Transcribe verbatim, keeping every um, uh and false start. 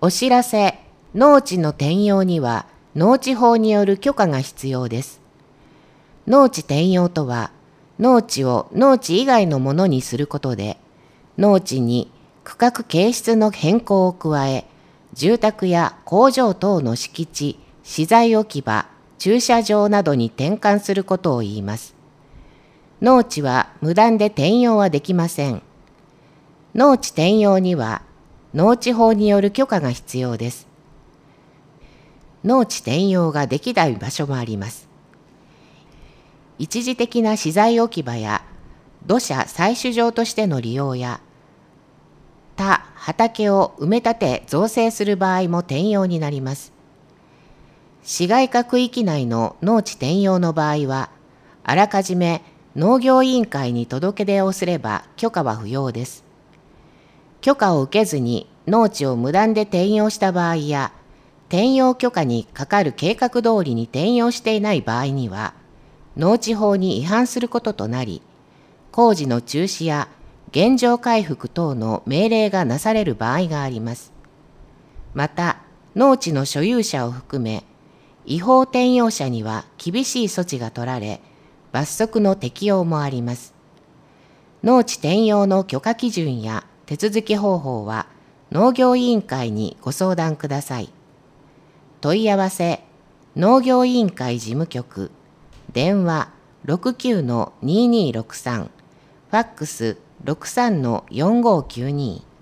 お知らせ、農地の転用には農地法による許可が必要です。農地転用とは、農地を農地以外のものにすることで、農地に区画形質の変更を加え、住宅や工場等の敷地、資材置き場、駐車場などに転換することを言います。農地は無断で転用はできません。農地転用には農地法による許可が必要です。農地転用ができない場所もあります。一時的な資材置き場や土砂採取場としての利用や、田、畑を埋め立て造成する場合も転用になります。市街化区域内の農地転用の場合は、あらかじめ農業委員会に届け出をすれば許可は不要です。許可を受けずに農地を無断で転用した場合や、転用許可にかかる計画通りに転用していない場合には、農地法に違反することとなり、工事の中止や原状回復等の命令がなされる場合があります。また、農地の所有者を含め、違法転用者には厳しい措置が取られ、罰則の適用もあります。農地転用の許可基準や手続き方法は、農業委員会にご相談ください。問い合わせ、農業委員会事務局、電話 ろくきゅうのにーにーろくさん、ファックス ろくさんのよんごーきゅうに。